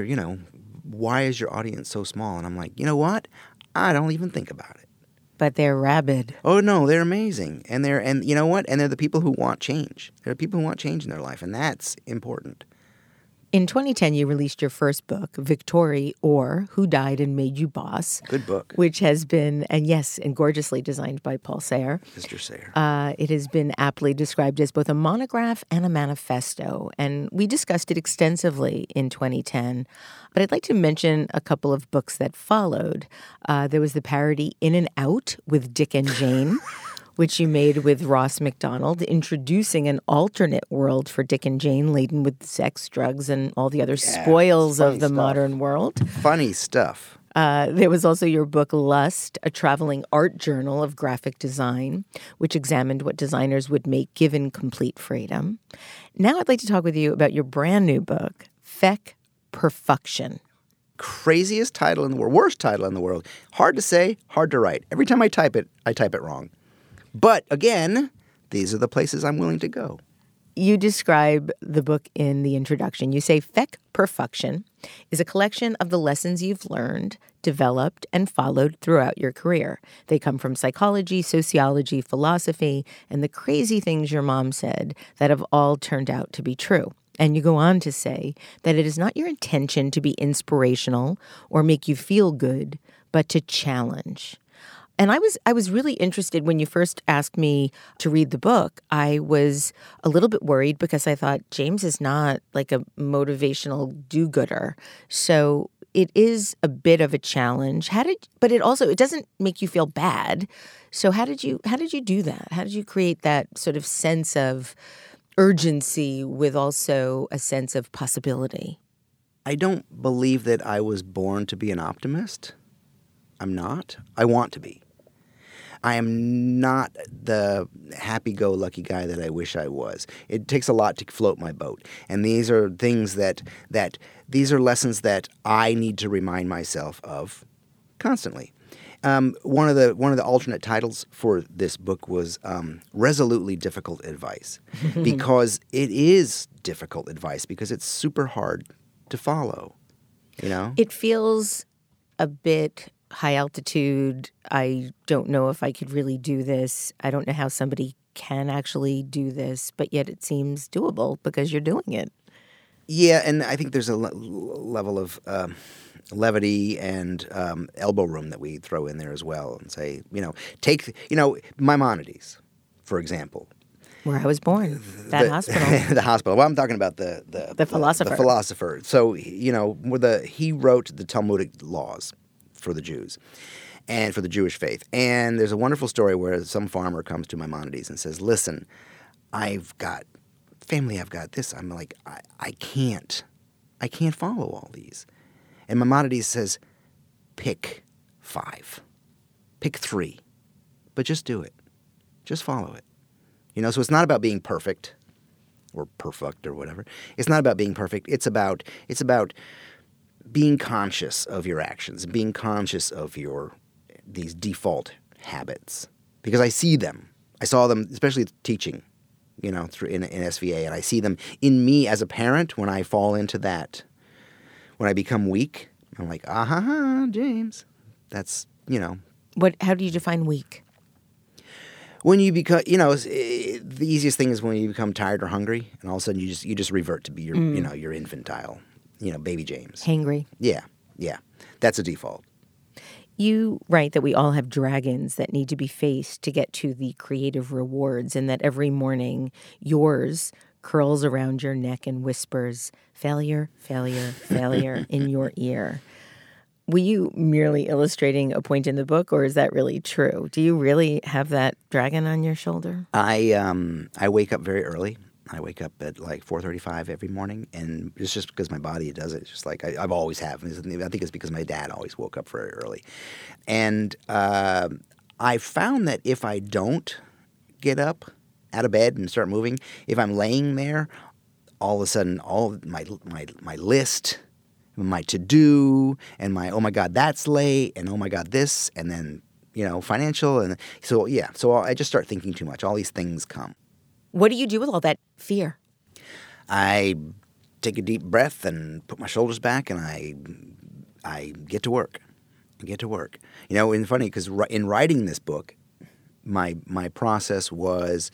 why is your audience so small? And I'm like, you know what? I don't even think about it. But they're rabid. Oh, no, they're amazing. And you know what? And they're the people who want change. There are people who want change in their life, and that's important. In 2010, you released your first book, Victory, or Who Died and Made You Boss. Good book. Which has been, and gorgeously designed by Paul Sayre. Mr. Sayre. It has been aptly described as both a monograph and a manifesto, and we discussed it extensively in 2010. But I'd like to mention a couple of books that followed. There was the parody In and Out with Dick and Jane, which you made with Ross MacDonald, introducing an alternate world for Dick and Jane laden with sex, drugs, and all the other spoils of the modern world. Funny stuff. There was also your book, Lust, a traveling art journal of graphic design, which examined what designers would make given complete freedom. Now I'd like to talk with you about your brand new book, Feck Perfection. Craziest title in the world, worst title in the world. Hard to say, hard to write. Every time I type it wrong. But again, these are the places I'm willing to go. You describe the book in the introduction. You say, Feck Perfection is a collection of the lessons you've learned, developed, and followed throughout your career. They come from psychology, sociology, philosophy, and the crazy things your mom said that have all turned out to be true. And you go on to say that it is not your intention to be inspirational or make you feel good, but to challenge. And I was really interested when you first asked me to read the book. I was a little bit worried because I thought James is not like a motivational do-gooder. So it is a bit of a challenge. But it doesn't make you feel bad. So how did you do that? How did you create that sort of sense of urgency with also a sense of possibility? I don't believe that I was born to be an optimist. I'm not. I want to be. I am not the happy-go-lucky guy that I wish I was. It takes a lot to float my boat. And these are things that these are lessons that I need to remind myself of constantly. One of the alternate titles for this book was Resolutely Difficult Advice, because it is difficult advice because it's super hard to follow, you know? It feels a bit high altitude. I don't know if I could really do this. I don't know how somebody can actually do this, but yet it seems doable because you're doing it. Yeah, and I think there's a level of levity and elbow room that we throw in there as well and say, take, Maimonides, for example. Where I was born, that hospital. The hospital. Well, I'm talking about the philosopher. The philosopher. So, he wrote the Talmudic laws for the Jews and for the Jewish faith. And there's a wonderful story where some farmer comes to Maimonides and says, listen, I've got this. I'm like, I can't follow all these. And Maimonides says, pick 5, pick 3, but just do it. Just follow it. So it's not about being perfect or perfect or whatever. It's not about being perfect. It's about being conscious of your actions, being conscious of these default habits. Because I see them. I saw them, especially teaching, through in SVA, and I see them in me as a parent when I fall into that. When I become weak, I'm like, James. That's, How do you define weak? When you become, the easiest thing is when you become tired or hungry, and all of a sudden you just revert to be your infantile, baby James. Hangry. Yeah. That's a default. You write that we all have dragons that need to be faced to get to the creative rewards, and that every morning yours curls around your neck and whispers, failure, failure, failure in your ear. Were you merely illustrating a point in the book, or is that really true? Do you really have that dragon on your shoulder? I wake up very early. I wake up at like 4:35 every morning, and it's just because my body does it. It's just like I've always have. I think it's because my dad always woke up very early. And I found that if I don't get up out of bed and start moving, if I'm laying there, all of a sudden all of my list, my to-do, and my, oh my God, that's late, and oh my God, this, and then, financial. And so I just start thinking too much. All these things come. What do you do with all that fear? I take a deep breath and put my shoulders back, and I get to work. And funny, because in writing this book, my process was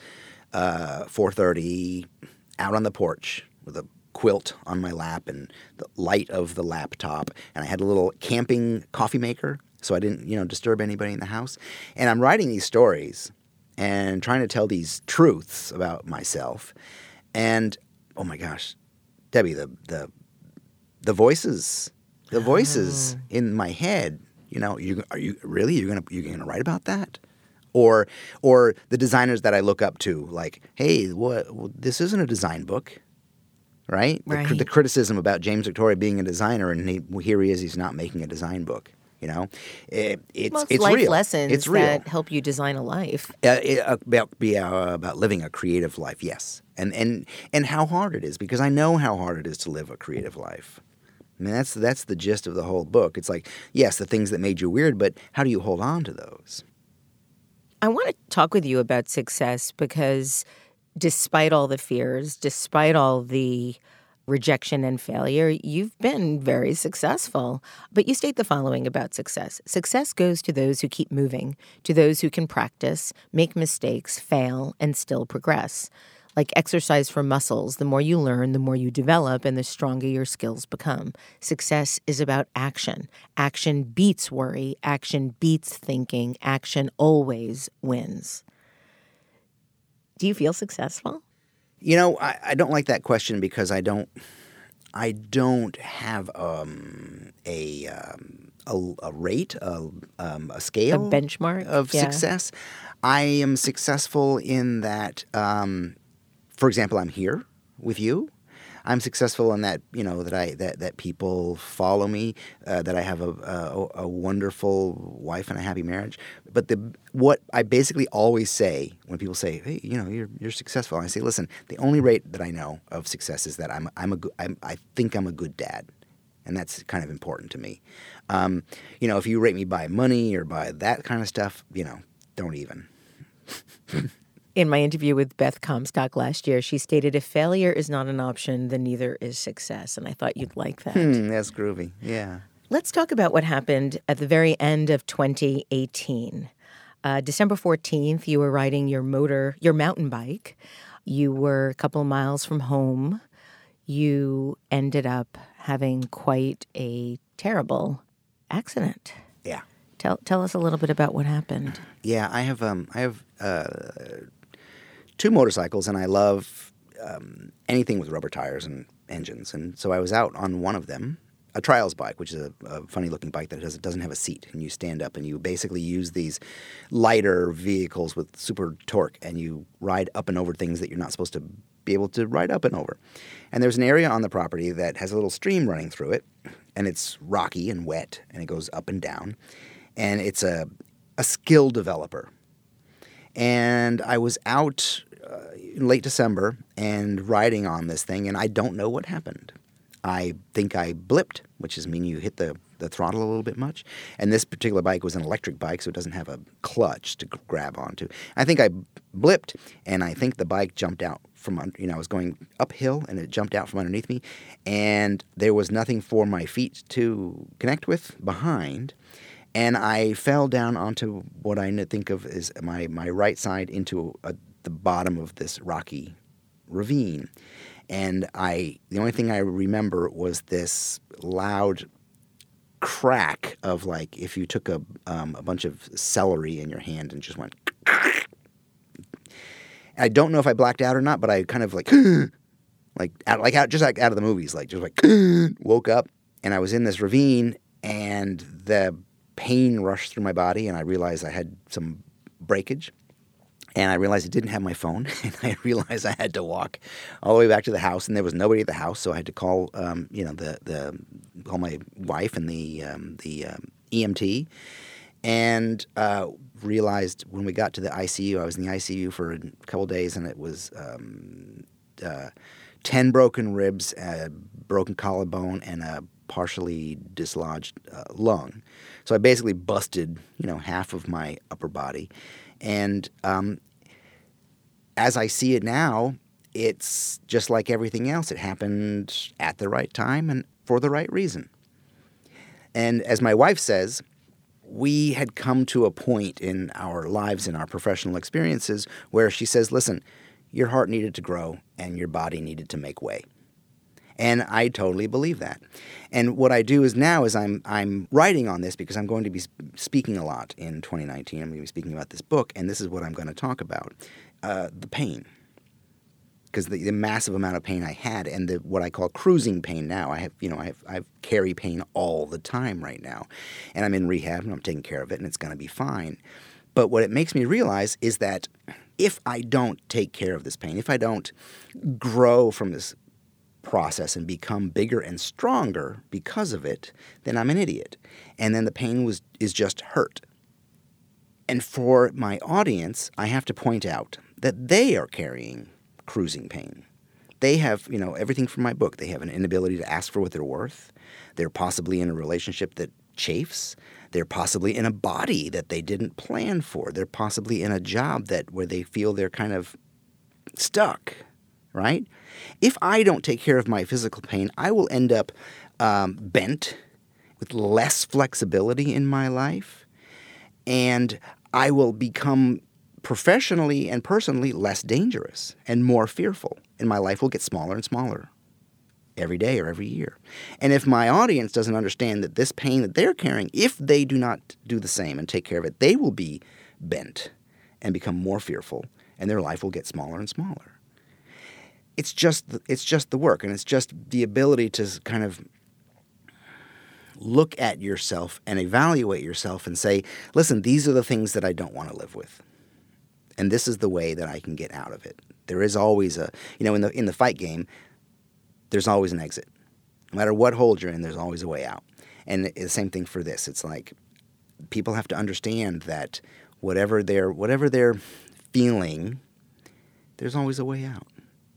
4:30 out on the porch with a quilt on my lap and the light of the laptop, and I had a little camping coffee maker so I didn't disturb anybody in the house. And I'm writing these stories and trying to tell these truths about myself. And oh my gosh, Debbie, the voices in my head, are you really you're gonna write about that? Or the designers that I look up to, like, hey, this isn't a design book, right? The criticism about James Victoria being a designer, and here he is, he's not making a design book. It's life real. Lessons it's real. That help you design a life. About living a creative life, yes, and how hard it is, because I know how hard it is to live a creative life. I mean, that's the gist of the whole book. It's like, yes, the things that made you weird, but how do you hold on to those? I want to talk with you about success, because despite all the fears, despite all the rejection and failure, you've been very successful. But you state the following about success. Success goes to those who keep moving, to those who can practice, make mistakes, fail, and still progress. Like exercise for muscles, the more you learn, the more you develop, and the stronger your skills become. Success is about action. Action beats worry. Action beats thinking. Action always wins. Do you feel successful? I don't like that question, because I don't have a rate, a scale, a benchmark of success. I am successful in that. For example, I'm here with you. I'm successful in that, that people follow me, that I have a wonderful wife and a happy marriage. But what I basically always say when people say, hey, you're successful, I say, listen, the only rate that I know of success is that I think I'm a good dad. And that's kind of important to me. If you rate me by money or by that kind of stuff, don't even. In my interview with Beth Comstock last year, she stated, if failure is not an option, then neither is success. And I thought you'd like that. That's groovy. Yeah. Let's talk about what happened at the very end of 2018. December 14th, you were riding your mountain bike. You were a couple of miles from home. You ended up having quite a terrible accident. Yeah. Tell us a little bit about what happened. Yeah, I have 2 motorcycles, and I love anything with rubber tires and engines. And so I was out on one of them, a trials bike, which is a funny-looking bike that doesn't have a seat, and you stand up and you basically use these lighter vehicles with super torque, and you ride up and over things that you're not supposed to be able to ride up and over. And there's an area on the property that has a little stream running through it, and it's rocky and wet, and it goes up and down. And it's a skill developer. And I was out in late December and riding on this thing, and I don't know what happened. I think I blipped, which is mean you hit the throttle a little bit much. And this particular bike was an electric bike, so it doesn't have a clutch to grab onto. I think I blipped, and I think the bike jumped out from I was going uphill, and it jumped out from underneath me, and there was nothing for my feet to connect with behind. And I fell down onto what I think of as my right side into the bottom of this rocky ravine. And the only thing I remember was this loud crack of like if you took a bunch of celery in your hand and just went. I don't know if I blacked out or not, but I kind of like out of the movies, woke up, and I was in this ravine, and the pain rushed through my body, and I realized I had some breakage, and I realized I didn't have my phone, and I realized I had to walk all the way back to the house, and there was nobody at the house, so I had to call call my wife and the EMT, and realized when we got to the ICU, I was in the ICU for a couple of days, and it was 10 broken ribs, a broken collarbone, and a partially dislodged lung. So I basically busted, half of my upper body. And as I see it now, it's just like everything else. It happened at the right time and for the right reason. And as my wife says, we had come to a point in our lives, in our professional experiences, where she says, listen, your heart needed to grow and your body needed to make way. And I totally believe that. And what I do is now is I'm writing on this because I'm going to be speaking a lot in 2019. I'm going to be speaking about this book, and this is what I'm going to talk about, the pain. Because the massive amount of pain I had, and what I call cruising pain now. I carry pain all the time right now. And I'm in rehab, and I'm taking care of it, and it's going to be fine. But what it makes me realize is that if I don't take care of this pain, if I don't grow from this process and become bigger and stronger because of it, then I'm an idiot. And then the pain is just hurt. And for my audience, I have to point out that they are carrying cruising pain. They have, everything from my book. They have an inability to ask for what they're worth. They're possibly in a relationship that chafes. They're possibly in a body that they didn't plan for. They're possibly in a job where they feel they're kind of stuck, right? If I don't take care of my physical pain, I will end up bent with less flexibility in my life, and I will become professionally and personally less dangerous and more fearful, and my life will get smaller and smaller every day or every year. And if my audience doesn't understand that this pain that they're carrying, if they do not do the same and take care of it, they will be bent and become more fearful, and their life will get smaller and smaller. It's just the work, and it's just the ability to kind of look at yourself and evaluate yourself and say, listen, these are the things that I don't want to live with. And this is the way that I can get out of it. There is always in the fight game, there's always an exit. No matter what hold you're in, there's always a way out. And the same thing for this. It's like people have to understand that whatever they're feeling, there's always a way out.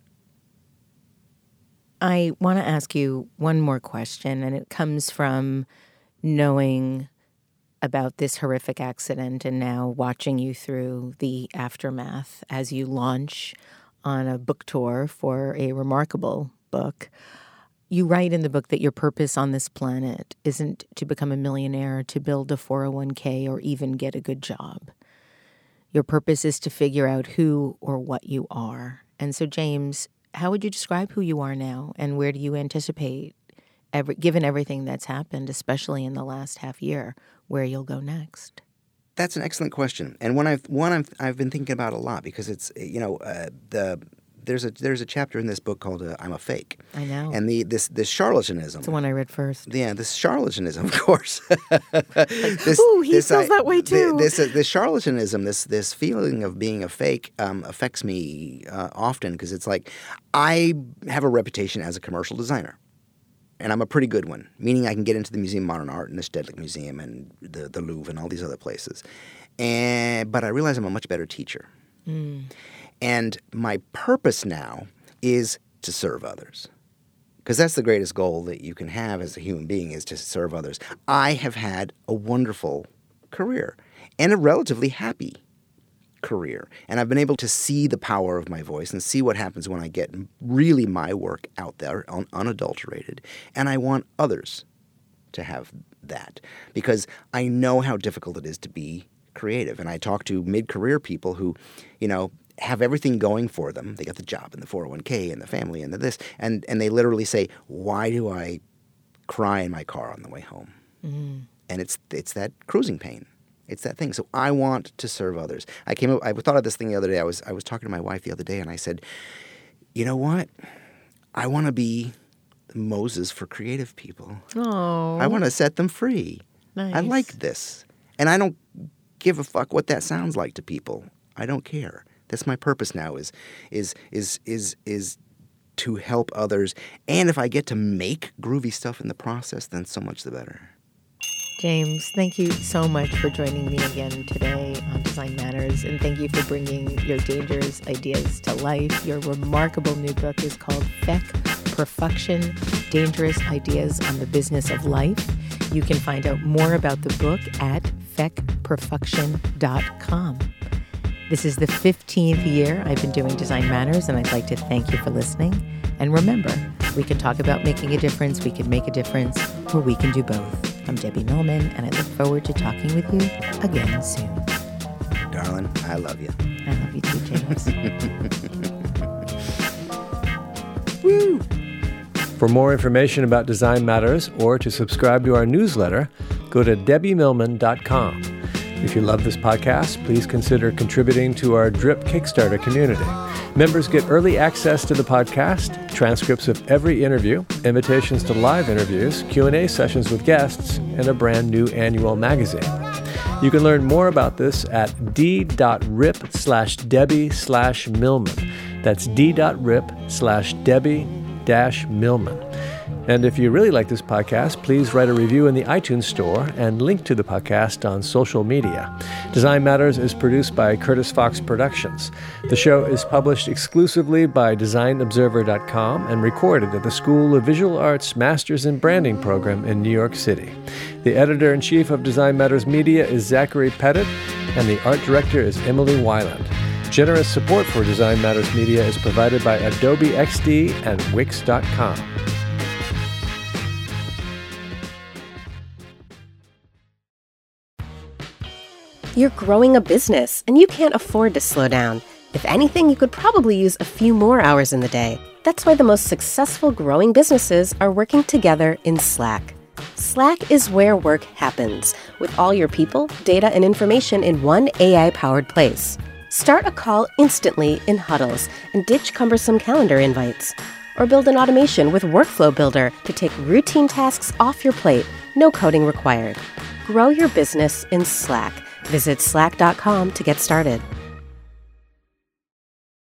I want to ask you one more question, and it comes from knowing about this horrific accident and now watching you through the aftermath as you launch on a book tour for a remarkable book. You write in the book that your purpose on this planet isn't to become a millionaire, to build a 401k, or even get a good job. Your purpose is to figure out who or what you are. And so, James, how would you describe who you are now, and where do you anticipate, given everything that's happened, especially in the last half year, where you'll go next? That's an excellent question, and one I've been thinking about a lot, because it's there's a chapter in this book called "I'm a Fake." I know. And this charlatanism. It's the one I read first. Yeah, this charlatanism, of course. He feels that way too. This charlatanism, this feeling of being a fake, affects me often, because it's like I have a reputation as a commercial designer. And I'm a pretty good one, meaning I can get into the Museum of Modern Art and the Stedelijk Museum and the Louvre and all these other places. But I realize I'm a much better teacher. And my purpose now is to serve others, because that's the greatest goal that you can have as a human being, is to serve others. I have had a wonderful career and a relatively happy career, and I've been able to see the power of my voice and see what happens when I get really my work out there unadulterated, and I want others to have that, because I know how difficult it is to be creative. And I talk to mid-career people who, have everything going for them. They got the job and the 401k and the family and the this, and they literally say, "Why do I cry in my car on the way home?" And it's that cruising pain. It's that thing. So I want to serve others. I thought of this thing the other day. I was talking to my wife the other day, and I said, "You know what? I want to be Moses for creative people. Oh, I want to set them free. Nice. I like this, and I don't give a fuck what that sounds like to people. I don't care. That's my purpose now. Is to help others, and if I get to make groovy stuff in the process, then so much the better." James, thank you so much for joining me again today on Design Matters, and thank you for bringing your dangerous ideas to life. Your remarkable new book is called Feck Perfection: Dangerous Ideas on the Business of Life. You can find out more about the book at feckperfection.com. This is the 15th year I've been doing Design Matters, and I'd like to thank you for listening. And remember, we can talk about making a difference, we can make a difference, or we can do both. I'm Debbie Millman, and I look forward to talking with you again soon. Darling, I love you. I love you too, James. Woo! For more information about Design Matters or to subscribe to our newsletter, go to debbiemillman.com. If you love this podcast, please consider contributing to our Drip Kickstarter community. Members get early access to the podcast, transcripts of every interview, invitations to live interviews, Q&A sessions with guests, and a brand new annual magazine. You can learn more about this at d.rip/Debbie/Millman. That's d.rip/Debbie-Millman. And if you really like this podcast, please write a review in the iTunes Store and link to the podcast on social media. Design Matters is produced by Curtis Fox Productions. The show is published exclusively by DesignObserver.com and recorded at the School of Visual Arts Masters in Branding program in New York City. The editor-in-chief of Design Matters Media is Zachary Pettit, and the art director is Emily Weiland. Generous support for Design Matters Media is provided by Adobe XD and Wix.com. You're growing a business, and you can't afford to slow down. If anything, you could probably use a few more hours in the day. That's why the most successful growing businesses are working together in Slack. Slack is where work happens, with all your people, data, and information in one AI-powered place. Start a call instantly in huddles and ditch cumbersome calendar invites. Or build an automation with Workflow Builder to take routine tasks off your plate, no coding required. Grow your business in Slack. Visit slack.com to get started.